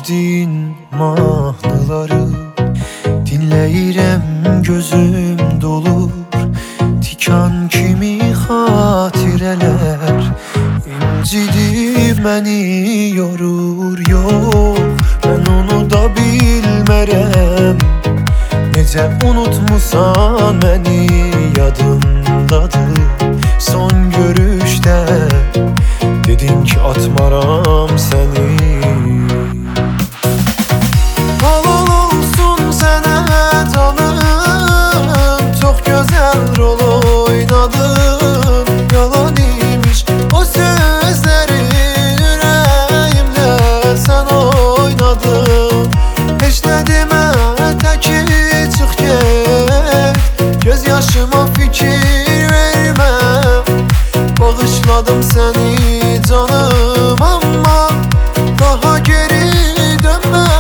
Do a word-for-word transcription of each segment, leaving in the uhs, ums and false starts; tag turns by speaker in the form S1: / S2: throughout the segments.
S1: sevdiğin mahnıları dinleyirem, gözüm dolur. Tikan kimi hatireler İncidir məni yorur. Yok, ben onu da bilmerem. Necə unutmusan məni, yadımdadır. Son görüşte dedin ki atmaram seni. Halal olsun sənə canım, çok güzel rol oynadın. Yalan imiş o sözlerin, yüreğimde sen oynadın. Hiç ne deme, teki çık get, göz yaşıma fikir verme. Bağışladım seni canım ama daha geri dönme.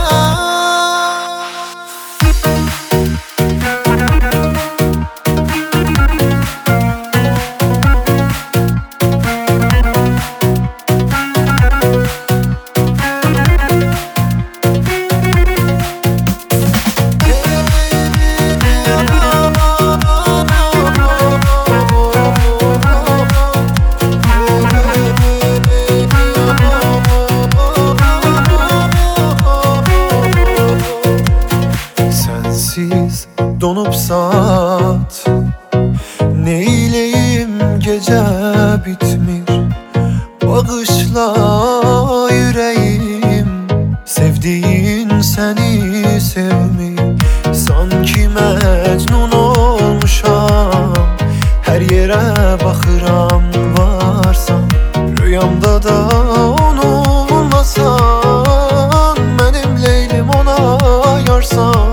S1: Sensiz donup saat, neyleyim gece bitmir. Bağışla yüreğim, sevdiğin seni sevmir. Sanki Mecnun olmuşam, her yere bakıram varsan. Rüyamda da onunlasan, benim Leylim ona yarsan.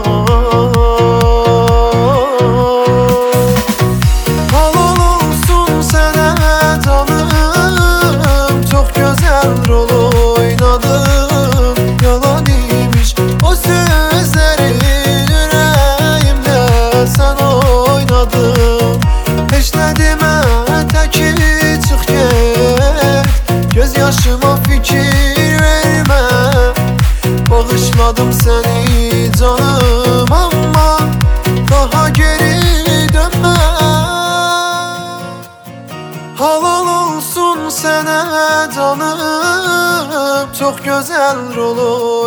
S1: Halal olsun sənə canım, çok güzel rol oynadın. Yalan imiş o sözlerin, yüreğimde sen oynadın. Hiç ne deme, teki çık get, göz yaşıma fikir verme. Bağışladım seni canım ama daha geri dönme. Halal olsun sənə canım, çok güzel rol